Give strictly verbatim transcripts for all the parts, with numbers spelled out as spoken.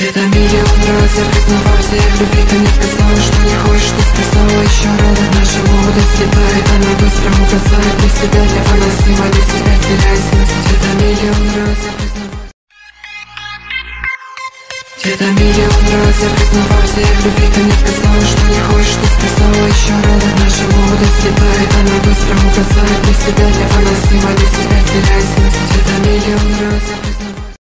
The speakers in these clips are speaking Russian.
Это миллион раз я признавался, я в любви, ты не сказала, что не хочешь, ты сказала еще рано. Наша молодость летает, она быстро угасает. Для себя, для фанатизма, для себя теряя смысл. Это миллион раз я признавался. Это миллион раз я признавался, я в любви, ты не сказала, что не хочешь, ты сказала еще рано. Наша молодость летает, она быстро угасает. Для себя, для фанатизма, для себя теряя смысл. Это миллион раз я признавался.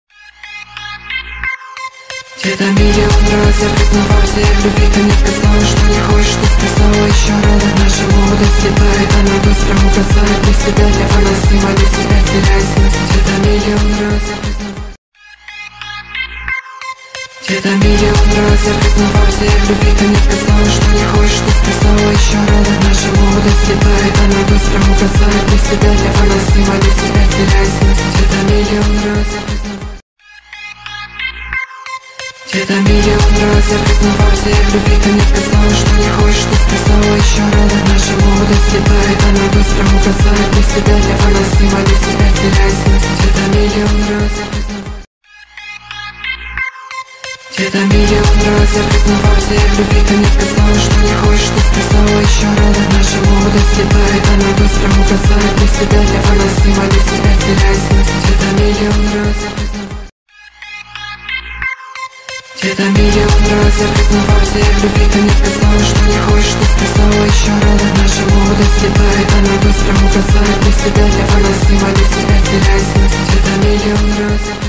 Это миллион раз я признавался, я в любви, ты не сказала, что не хочешь, ты сказала еще рано. Наша молодость летает, она быстро угасает. Для себя, для фанатизма, для себя теряя смысл. Это миллион раз я признавался. Это миллион раз я признавался, я в любви, ты не сказала, что не хочешь, ты сказала еще рано. Наша молодость летает, она быстро угасает. Для себя, для фанатизма, для себя теряя смысл. Это миллион раз я признавался. Это миллион раз я признавался, я в любви, ты не сказала, что не хочешь, ты сказала еще рано. Наша молодость летает, она быстро угасает. Для себя, для фанатизма, для себя теряя смысл. Это миллион раз я признавался. Это миллион раз я признавался, я в любви, ты не сказала, что не хочешь, ты сказала еще рано. Наша молодость летает, она быстро угасает. Для себя, для фанатизма, для себя теряя смысл. Это миллион раз я признавался. Это миллион раз я признавался, я в любви, ты не сказала, что не хочешь, ты сказала еще рано. Наша молодость летает, она быстро угасает. Для себя, для фанатизма, для себя теряя смысл. Это миллион раз я